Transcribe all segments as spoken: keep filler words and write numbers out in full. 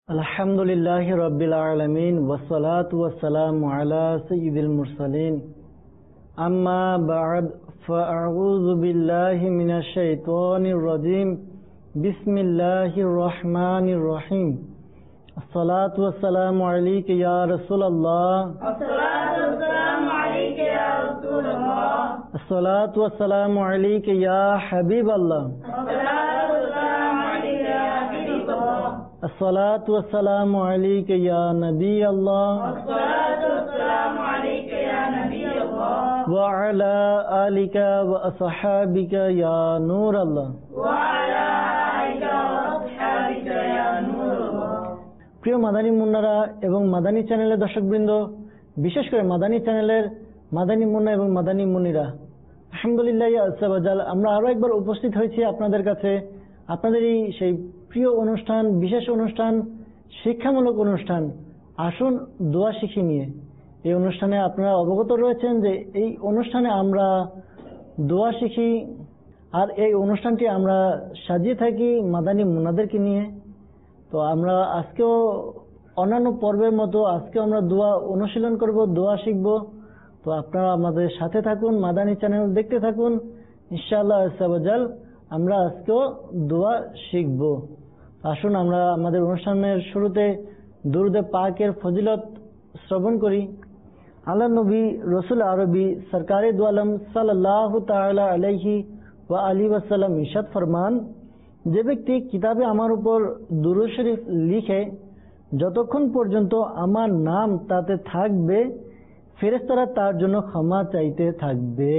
আলহামদুলিল্লাহি রাব্বিল আলামিন ওয়াসসালাতু ওয়াসসালামু আলা সাইয়্যিদিল মুরসালিন আম্মা বা'দ ফাআউযু বিল্লাহি মিনাশ শাইতানির রাজীম বিসমিল্লাহির রহমানির রহিম আসসালাতু ওয়াসসালামু আলাইকা ইয়া রাসূলুল্লাহ আসসালাতু ওয়াসসালামু আলাইকা ইয়া রাসূলুল্লাহ আসসালাতু ওয়াসসালামু আলাইকা ইয়া হাবিবাল্লাহ الصلاة والسلام عليك يا نبي الله الصلاة والسلام عليك يا نبي الله وعلى آلك وأصحابك يا نور الله وعلى آلك وأصحابك يا نور الله প্রিয় মাদানী মুন্নারা এবং মাদানী চ্যানেলের দর্শকবৃন্দ, বিশেষ করে মাদানী চ্যানেলের মাদানী মুন্না এবং মাদানী মুনিরা, আলহামদুলিল্লাহ আযজা ওয়া জাল, আমরা আরো একবার উপস্থিত হয়েছি আপনাদের কাছে। আপনাদের এই সেই প্রিয় অনুষ্ঠান, বিশেষ অনুষ্ঠান, শিক্ষামূলক অনুষ্ঠান আসুন দোয়া শিখি নিয়ে। এই অনুষ্ঠানে আপনারা অবগত রয়েছেন যে এই অনুষ্ঠানে আমরা দোয়া শিখি, আর এই অনুষ্ঠানটি আমরা সাজিয়ে থাকি মাদানী মুন্নাদেরকে নিয়ে। তো আমরা আজকেও অন্যান্য পর্বের মতো আজকেও আমরা দোয়া অনুশীলন করব, দোয়া শিখব। তো আপনারা আমাদের সাথে থাকুন, মাদানী চ্যানেল দেখতে থাকুন। ইনশাআল্লাহ আযজা ওয়া জাল আমরা আজকেও দোয়া শিখব। আসুন আমরা আমাদের অনুষ্ঠানের শুরুতে দুরূদে পাকের ফজিলত শ্রবণ করি। আল্লাহ নবী রসুল আরবি সরকারে দু আলম সাল্লাল্লাহু তাআলা আলাইহি ওয়া আলিহি ওয়াসাল্লাম ইরশাদ ফরমান, যে ব্যক্তি কিতাবে আমার উপর দুরূদ শরীফ লিখে যতক্ষণ পর্যন্ত আমার নাম তাতে থাকবে, ফেরেশতারা তার জন্য ক্ষমা চাইতে থাকবে।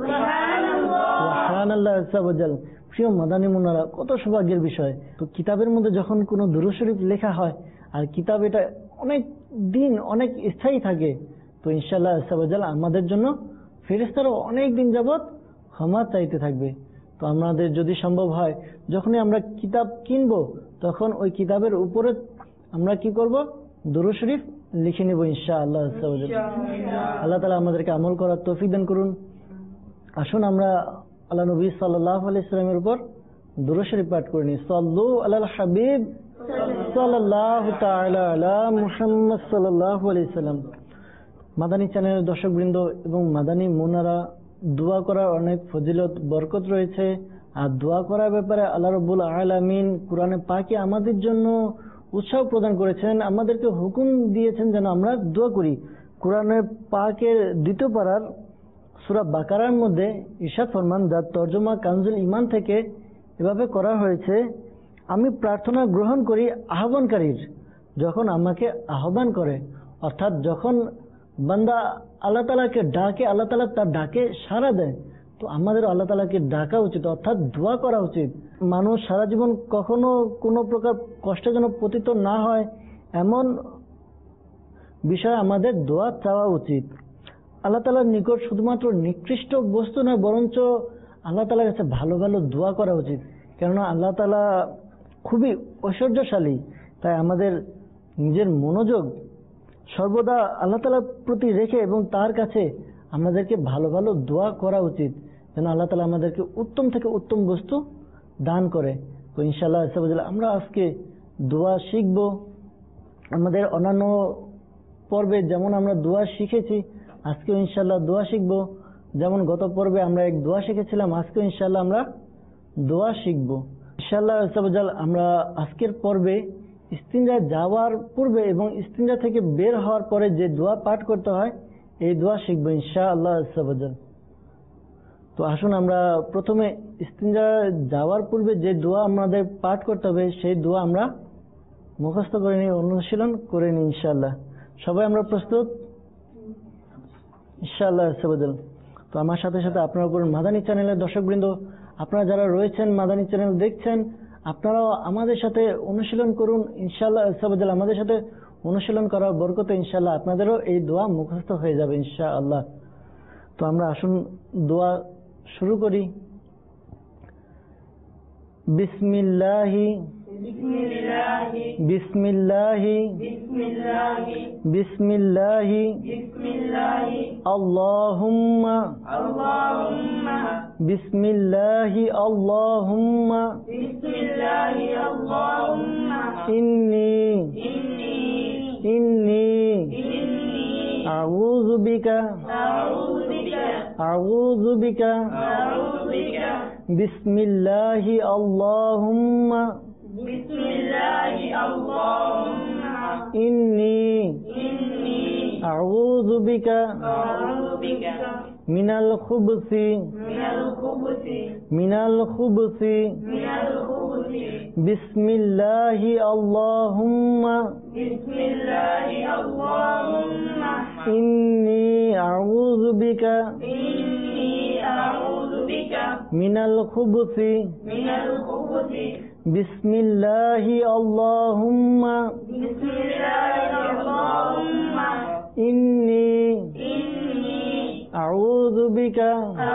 সুবহানাল্লাহ আযজা ওয়া জাল। প্রিয় মাদানী মুন্নারা, কত সৌভাগ্যের বিষয়। তো কিতাবের মধ্যে যখন কোনো দুরূদ শরীফ লেখা হয় আর কিতাব এটা অনেক দিন অনেক স্থায়ী থাকে, তো ইনশাআল্লাহ আযজা ওয়া জাল আমাদের জন্য ফেরেশতারা অনেক দিন যাবত ক্ষমা চাইতে থাকবে। তো আমাদের যদি সম্ভব হয়, যখনই আমরা কিতাব কিনবো তখন ওই কিতাবের উপরে আমরা কি করব, দুরূদ শরীফ লিখে নেব ইনশাআল্লাহ আযজা ওয়া জাল। আল্লাহ তাআলা আমাদেরকে আমল করার তৌফিক দান করুন। আসুন আমরা আল্লাহ নবী সাল্লাল্লাহু আলাইহি সাল্লামের উপর দুরূদ শরীফ পাঠ করে নিই। সাল্লু আলাল হাবিব সাল্লাল্লাহু তাআলা আলা মুহাম্মদ সাল্লাল্লাহু আলাইহি সাল্লাম। মাদানী চ্যানেলের দর্শকবৃন্দ এবং মাদানী মুন্নারা, দোয়া করার অনেক ফজিলত বরকত রয়েছে। আর দোয়া করার ব্যাপারে আল্লাহ রাব্বুল আলামিন কোরআনে পাকে আমাদের জন্য উৎসাহ প্রদান করেছেন, আমাদেরকে হুকুম দিয়েছেন যেন আমরা দোয়া করি। কোরআনে পাকের দ্বিতীয় পারার সূরা বাকারার মধ্যে ইরশাদ ফরমান, যার তর্জমা কানজুল ঈমান থেকে এভাবে করা হয়েছে, আমি প্রার্থনা গ্রহণ করি আহ্বানকারীর যখন আমাকে আহ্বান করে। অর্থাৎ যখন বান্দা আল্লাহ তাআলাকে ডাকে, আল্লাহ তাআলা তার ডাকে সাড়া দেয়। তো আমাদের আল্লাহ তাআলাকে ডাকা উচিত, অর্থাৎ দোয়া করা উচিত। মানুষ সারা জীবন কখনো কোনো প্রকার কষ্টে যেন পতিত না হয়, এমন বিষয়ে আমাদের দোয়া চাওয়া উচিত। আল্লাহ তাআলার নিকট শুধুমাত্র নিকৃষ্ট বস্তু নয়, বরঞ্চ আল্লাহ তাআলার কাছে ভালো ভালো দোয়া করা উচিত। কেননা আল্লাহ তাআলা খুবই ঐশ্বর্যশালী। তাই আমাদের নিজের মনোযোগ সর্বদা আল্লাহ তাআলার প্রতি রেখে এবং তার কাছে আমাদেরকে ভালো ভালো দোয়া করা উচিত, যেন আল্লাহ তাআলা আমাদেরকে উত্তম থেকে উত্তম বস্তু দান করে। তো ইনশাআল্লাহ আমরা আজকে দোয়া শিখব। আমাদের অন্যান্য পর্বে যেমন আমরা দোয়া শিখেছি, আজকেও ইনশাআল্লাহ দোয়া শিখব। যেমন গত পর্বে আমরা এক দোয়া শিখেছিলাম, আজকেও ইনশাআল্লাহ আমরা দোয়া শিখব ইনশাআল্লাহ। আমরা আজকের পর্বে ইস্তিনজা যাওয়ার পূর্বে এবং ইস্তিনজা থেকে বের হওয়ার পরে যে দোয়া পাঠ করতে হয়, এই দোয়া শিখব ইনশাআল্লাহ। তো আসুন আমরা প্রথমে ইস্তিনজা যাওয়ার পূর্বে যে দোয়া আমাদের পাঠ করতে হবে সেই দোয়া আমরা মুখস্থ করে নিই, অনুশীলন করে নিই ইনশাআল্লাহ। সবাই আমরা প্রস্তুত ইনশাআল্লাহ। তো আমার সাথে সাথে আপনারা উপর মাদানী চ্যানেলের দর্শকবৃন্দ, আপনারা যারা রয়েছেন মাদানী চ্যানেল দেখছেন, আপনারাও আমাদের সাথে অনুশীলন করুন ইনশাআল্লাহ। আমাদের সাথে অনুশীলন করার বরকতে ইনশাআল্লাহ আপনাদেরও এই দোয়া মুখস্থ হয়ে যাবে ইনশাআল্লাহ। তো আমরা আসুন দোয়া শুরু করি। বিসমিল্লাহি বিসমিল্লাহি বিসমিল্লাহি বিসমিল্লাহি বিসমিল্লাহি আল্লাহুম্মা আল্লাহুম্মা বিসমিল্লাহি আল্লাহুম্মা বিসমিল্লাহি আল্লাহুম্মা ইন্নী আউযু বিকা আউযু বিকা বিসমিল্লাহি আল্লাহুম্মা ইন্নী আউযু বিকা মিনাল খুবুসি মিনাল খুবুসি বিসমিল্লাহি আল্লাহুম্মা ইন্নী আউযু বিকা মিনাল খুবুসি বিসমিল্লাহি আল্লাহুম্মা ইন্নী আউযু বিকা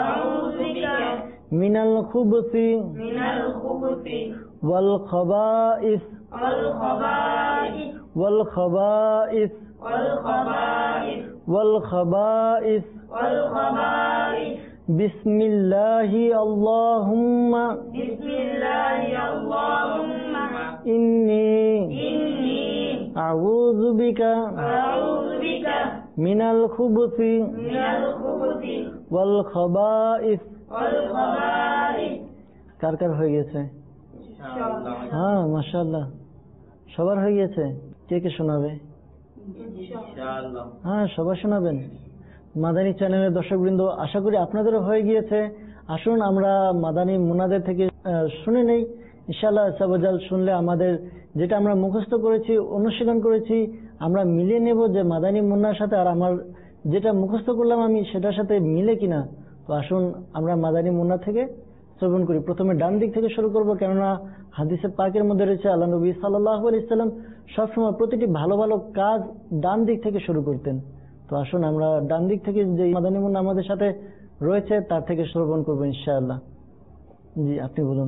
মিনাল খুবুসি ওয়াল খাবাইস ওয়াল খাবাইস ওয়াল খাবাইস বিসমিল্লাহি আল্লাহুম্মা ইন্নী আউযু বিকা মিনাল খুবুসি ওয়াল খাবাইস। কার কার হয়ে গেছে? হ্যাঁ, মাশাআল্লাহ, সবার হয়ে গেছে। কে কে শোনাবে? হ্যাঁ, সবাই শোনাবেন। মাদানী চ্যানেলের দর্শকবৃন্দ, আশা করি আপনাদেরও হয়ে গিয়েছে। আসুন আমরা মাদানী মুনাদের থেকে শুনে নেই। ইনশাআল্লাহ সাবজাল শুনলে আমাদের যেটা আমরা মুখস্থ করেছি, অনুশীলন করেছি, আমরা মিলিয়ে নেব যে মাদানী মুন্নার সাথে আর আমার যেটা মুখস্থ করলাম আমি সেটার সাথে মিলে কিনা। তো আসুন আমরা মাদানী মুন্না থেকে শ্রবণ করি। প্রথমে ডান দিক থেকে শুরু করব, কেননা হাদিসে পাকের মধ্যে রয়েছে আল্লাহ নবী সাল্লাল্লাহু আলাইহি সাল্লাম সবসময় প্রতিটি ভালো ভালো কাজ ডান দিক থেকে শুরু করতেন। তো আসুন আমরা ডান দিক থেকে যে মাদানী মুন্না আমাদের সাথে রয়েছে তার থেকে শ্রবণ করবো ইনশাআল্লাহ। জি, আপনি বলুন।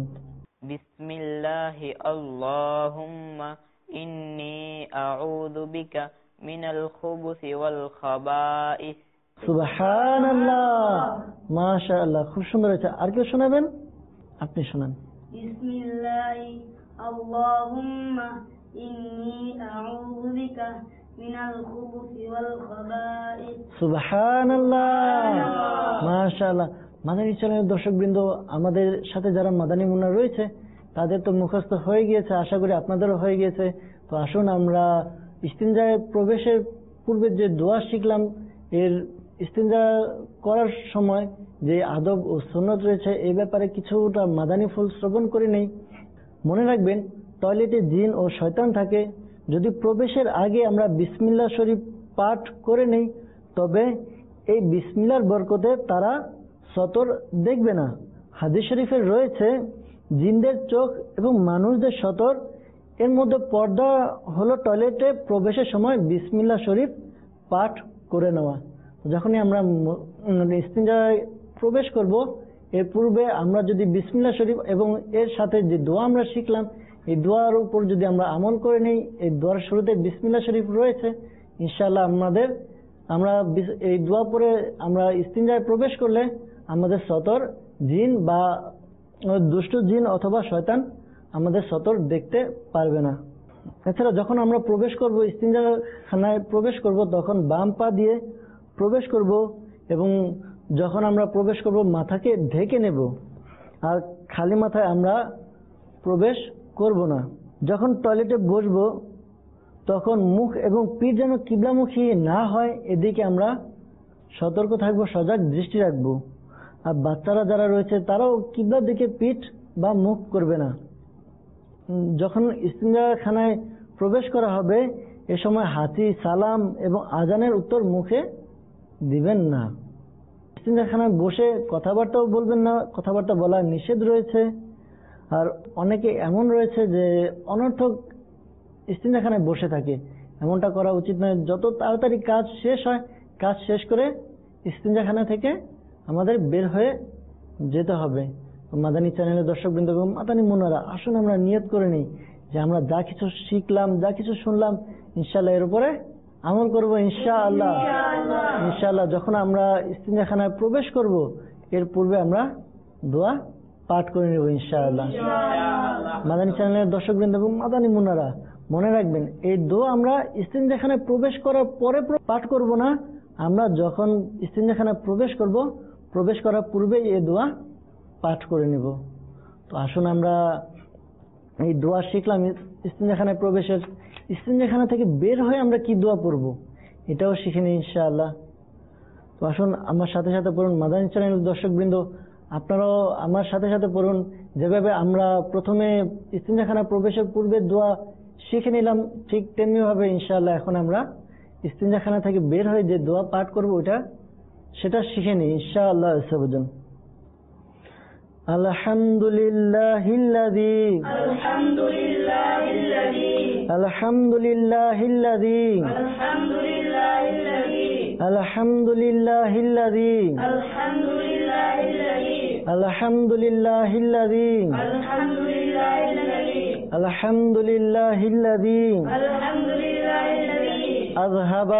বিসমিল্লাহি আল্লাহুম্মা ইন্নী আউযু বিকা মিনাল খুবুসি ওয়াল খাবাইস। সুবহানাল্লাহ, মাশাআল্লাহ, খুব সুন্দর হয়েছে। আর কেউ শোনাবেন? আপনি শোনান। বিসমিল্লাহি আল্লাহুম্মা ইন্নী আউযু বিকা মিনাল খুবুসি ওয়াল খাবাইস। সুবহানাল্লাহ, মাশাআল্লাহ। মাদানী চ্যানেলের দর্শকবৃন্দ, আমাদের সাথে যারা মাদানী মুন্না রয়েছে তাদের তো মুখস্থ হয়ে গিয়েছে, আশা করি আপনাদেরও হয়ে গিয়েছে। তো আসুন আমরা ইস্তিনজায় প্রবেশের পূর্বে যে দোয়া শিখলাম, এর ইস্তিনজা করার সময় যে আদব ও সুন্নত রয়েছে এই ব্যাপারে কিছুটা মাদানী ফুল শ্রবণ করে নেই। মনে রাখবেন, টয়লেটে জিন ও শয়তান থাকে। যদি প্রবেশের আগে আমরা বিসমিল্লাহ শরীফ পাঠ করে নেই, তবে এই বিসমিল্লাহর বরকতে তারা সতর দেখবে না। হাদিস শরীফে রয়েছে, জিনদের চোখ এবং মানুষদের সতর এর মধ্যে পর্দা হলো টয়লেটে প্রবেশের সময় বিসমিল্লাহ শরীফ পাঠ করে নেওয়া। যখনই আমরা ইস্তিনজায় প্রবেশ করব, এর পূর্বে আমরা যদি বিসমিল্লাহ শরীফ এবং এর সাথে যে দোয়া আমরা শিখলাম এই দোয়ার উপর যদি আমরা আমল করে নিই, এই দোয়ার শুরুতে বিসমিল্লাহ শরীফ রয়েছে, ইনশাআল্লাহ আমাদের আমরা এই দোয়া পরে আমরা ইস্তিনজায় প্রবেশ করলে আমাদের সতর জিন বা দুষ্ট জিন অথবা শয়তান আমাদের সতর দেখতে পারবে না। এছাড়া যখন আমরা প্রবেশ করব, ইস্তিনজাখানায় প্রবেশ করব, তখন বাম পা দিয়ে প্রবেশ করব এবং যখন আমরা প্রবেশ করব মাথাকে ঢেকে নেব, আর খালি মাথায় আমরা প্রবেশ করব না। যখন টয়লেটে বসবো তখন মুখ এবং পিঠ যেন কিবলামুখী না হয়, এদিকে আমরা সতর্ক থাকবো, সজাগ দৃষ্টি রাখবো। আর বাচ্চারা যারা রয়েছে তারাও কিবলার দিকে পিঠ বা মুখ করবে না। যখন ইস্তিনজাখানায় প্রবেশ করা হবে এ সময় হাঁচি, সালাম এবং আজানের উত্তর মুখে দিবেন না। ইস্তিনজাখানায় বসে কথাবার্তাও বলবেন না, কথাবার্তা বলার নিষেধ রয়েছে। আর অনেকে এমন রয়েছে যে অনর্থক ইস্তিনজাখানায় বসে থাকে, এমনটা করা উচিত নয়। যত তাড়াতাড়ি কাজ শেষ হয়, কাজ শেষ করে ইস্তিনজাখানা থেকে আমাদের বের হয়ে যেতে হবে। মাদানী চ্যানেলের দর্শকবৃন্দ এবং মাদানী মুন্নারা, আসুন আমরা নিয়ত করে নিই যে আমরা যা কিছু শিখলাম, যা কিছু শুনলাম, ইনশাআল্লাহ এর উপরে আমল করব ইনশাআল্লাহ। ইনশাআল্লাহ যখন আমরা ইস্তিনজাখানায় প্রবেশ করব এর পূর্বে আমরা দোয়া পাঠ করে নেব ইনশাআল্লাহ। মাদানী চ্যানেলের দর্শকবৃন্দ এবং মাদানী মুন্নারা, মনে রাখবেন এই দোয়া আমরা ইস্তিনজাখানায় প্রবেশ করার পরে পাঠ করব না, আমরা যখন ইস্তিনজাখানায় প্রবেশ করব, প্রবেশ করার পূর্বেই এই দোয়া পাঠ করে নিব। তো আসুন আমরা এই দোয়া শিখলাম ইস্তিনজাখানায় প্রবেশের, ইস্তিনজাখানা থেকে বের হয়ে আমরা কি দোয়া পড়ব এটাও শিখে নিই ইনশাআল্লাহ। তো আসুন আমার সাথে সাথে পড়ুন, মাদানী চ্যানেলের দর্শকবৃন্দ আপনারাও আমার সাথে সাথে পড়ুন। যেভাবে আমরা প্রথমে ইস্তিনজাখানা প্রবেশের পূর্বে দোয়া শিখে নিলাম, ঠিক তেমনি ভাবে ইনশাআল্লাহ এখন আমরা ইস্তিনজাখানা থেকে বের হয়ে যে দোয়া পাঠ করব ওটা সেটা শিখে নিই ইনশাআল্লাহ। সাবধান। আলহামদুলিল্লাহিল্লাযী আলহামদুলিল্লাহিল্লাযী আলহামদুলিল্লাহিল্লাযী আলহামদুলিল্লাহিল্লাযী আলহামদুলিল্লাহিল্লাযী আলহামদুলিল্লাহিল্লাযী আলহামদুলিল্লাহিল্লাযী আলহামদুলিল্লাহিল্লাযী আলহামদুলিল্লাহিল্লাযী আলহামদুলিল্লাহিল্লাযী আযহাবা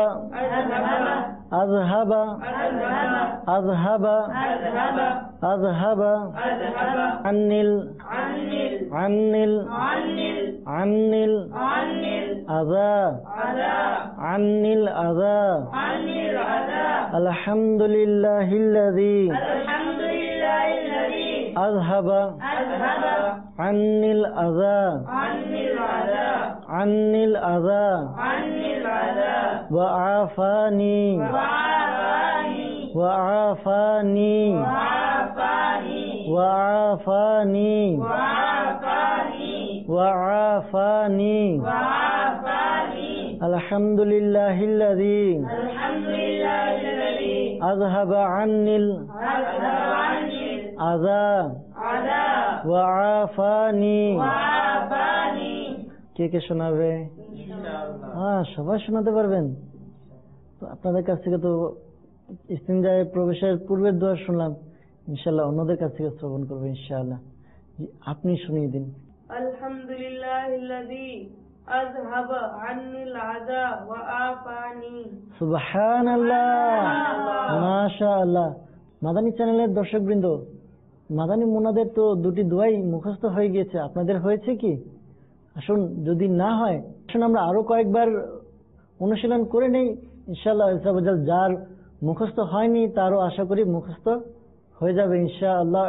আযহাবা আযহাবা আযহাবা আযহাবা আযহাবা আযহাবা আযহাবা আন্নিল আন্নিল আন্নিল আন্নিল আন্নিল আন্নিল আযা আযা আন্নিল আযা আন্নিল আযা আলহামদুলিল্লাহিল্লাযী আলহামদুলিল্লাহিল্লাযী আযহাবা আযহাবা আন্নিল আযা আন্নিল আযা আন্নিল আযা আন্নিল আযা ওয়া আফানি ওয়াফানি ওয়া আফানি ওয়াফানি ওয়া আফানি ওয়াফানি ওয়া আফানি ওয়াফানি আলহামদুলিল্লাহিল্লাযী আলহামদুলিল্লাহিল্লাযী আযহাবা আন্নিল আযহাবা আন্নিল আযা আযা ওয়া আফানি। ওয়াফানি। কে কে শোনাবে? ইনশাআল্লাহ। হ্যাঁ, সবাই শোনাতে পারবেন। তো আপনাদের কাছ থেকে তো ইস্তিনজায় প্রবেশের পূর্বের দোয়া শুনলাম, ইনশাআল্লাহ অন্যদের কাছ থেকে শ্রবণ করবো ইনশাআল্লাহ। জি, আপনি শুনিয়ে দিন। আলহামদুলিল্লাহিল্লাযী আযহাবা আন্নিল আযা ওয়া আফানি। সুবহানাল্লাহ, মাশাআল্লাহ। মাদানী চ্যানেলের দর্শকবৃন্দ, মাদানী মুনাদের তো দুটি দোয়াই মুখস্থ হয়ে গিয়েছে, আপনাদের হয়েছে কি? আসুন, যদি না হয় আসুন আমরা আরো কয়েকবার অনুশীলন করে নেই ইনশাআল্লাহ। যার মুখস্থ হয়নি তারও আশা করি মুখস্থ হয়ে যাবে ইনশাআল্লাহ।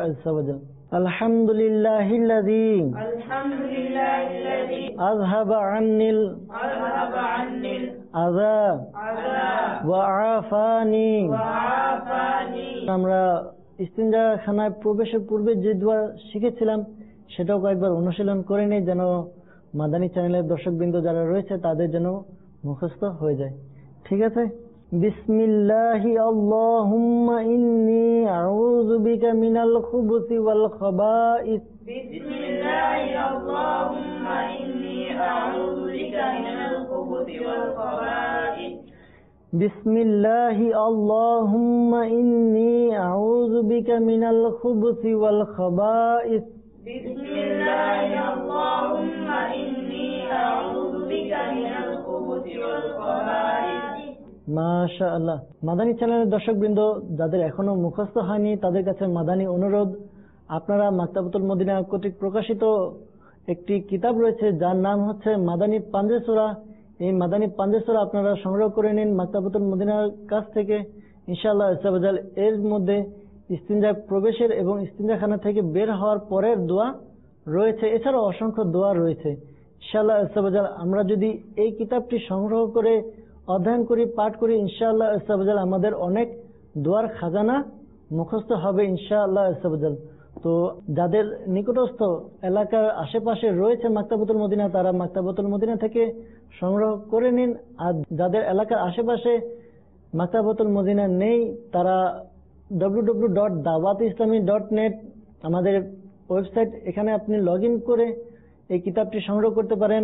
আলহামদুলিল্লাহিল্লাযী আলহামদুলিল্লাহিল্লাযী আযহাবা আন্নিল আযহাবা আন্নিল আযা আযা ওয়া আফানি। ওয়া আফানি। আমরা ইস্তিনজাখানায় প্রবেশের পূর্বে যে দোয়া শিখেছিলাম সেটাও কয়েকবার অনুশীলন করে নেই, যেন মাদানী চ্যানেলের দর্শকবৃন্দ যারা রয়েছে তাদের যেন মুখস্থ হয়ে যায়। ঠিক আছে? বিসমিল্লাহি আল্লাহুম্মা ইন্নী আউযু বিকা মিনাল খুবুসি ওয়াল খাবাইস। বিসমিল্লাহি আল্লাহুম্মা ইন্নী আউযু বিকা মিনাল খুবুসি ওয়াল খাবাইস। বিসমিল্লাহি আল্লাহুম্মা ইন্নী আউযু বিকা মিনাল খুবুসি ওয়াল খাবাইস। বিসমিল্লাহি আল্লাহুম্মা ইন্নী আউযু বিকা মিনাল খুবুসি ওয়াল খাবাইস। মাশাআল্লাহ। মাদানী চ্যানেলের দর্শকবৃন্দ যাদের এখনো মুখস্থ হয়নি তাদের কাছে মাদানী অনুরোধ, আপনারা মাকতাবাতুল মদিনা কর্তৃক প্রকাশিত একটি কিতাব রয়েছে যার নাম হচ্ছে মাদানী পাঞ্জে সূরা। এই মাদানী পাঞ্জে সূরা আপনারা সংগ্রহ করে নিন মাকতাবাতুল মদিনার কাছ থেকে ইনশাআল্লাহ। এর মধ্যে ইস্তিনজা প্রবেশের এবং ইস্তিনজাখানা থেকে বের হওয়ার পরের দোয়া রয়েছে, এছাড়াও অসংখ্য দোয়া রয়েছে ইনশাআল্লাহ। আমরা যদি এই কিতাবটি সংগ্রহ করে অধ্যয়ন করি, পাঠ করি ইনশাআল্লাহ, আমাদের অনেক দোয়ার খাজানা মুখস্থ হবে ইনশাআল্লাহ। তো যাদের নিকটস্থ এলাকার আশেপাশে রয়েছে মাকতাবাতুল মদিনা তারা মাকতাবাতুল মদিনা থেকে সংগ্রহ করে নিন, আর যাদের এলাকার আশেপাশে মাকতাবাতুল মদিনা নেই তারা ডব্লিউ ডব্লিউ ডব্লিউ ডট দাওয়াত ইসলামী ডট নেট আমাদের ওয়েবসাইট, এখানে আপনি লগ ইন করে এই কিতাবটি সংগ্রহ করতে পারেন।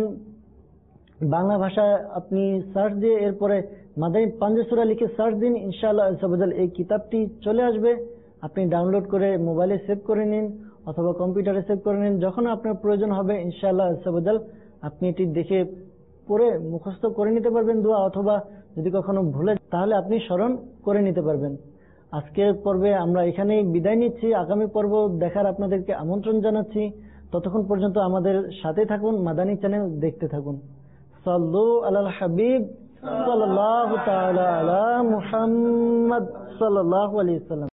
বাংলা ভাষায় আপনি সার্চ দিয়ে এরপরে মাদানী পাঞ্জে সূরা লিখে সার্চ দিন, ইনশাআল্লাহ এই কিতাবটি চলে আসবে। আপনি ডাউনলোড করে মোবাইলে সেভ করে নিন অথবা কম্পিউটারে সেভ করে নিন, যখন আপনার প্রয়োজন হবে ইনশাআল্লাহ আপনি এটি দেখে পড়ে মুখস্থ করে নিতে পারবেন দোয়া, অথবা যদি কখনো ভুলে তাহলে আপনি স্মরণ করে নিতে পারবেন। আজকের পর্বে আমরা এখানেই বিদায় নিচ্ছি, আগামী পর্ব দেখার আপনাদেরকে আমন্ত্রণ জানাচ্ছি। ততক্ষণ পর্যন্ত আমাদের সাথে থাকুন, মাদানী চ্যানেল দেখতে থাকুন। সাল্লু আলাল হাবিব সাল্লাল্লাহু তাআলা আলা মুহাম্মদ সাল্লাল্লাহু আলাইহি ওয়াসাল্লাম।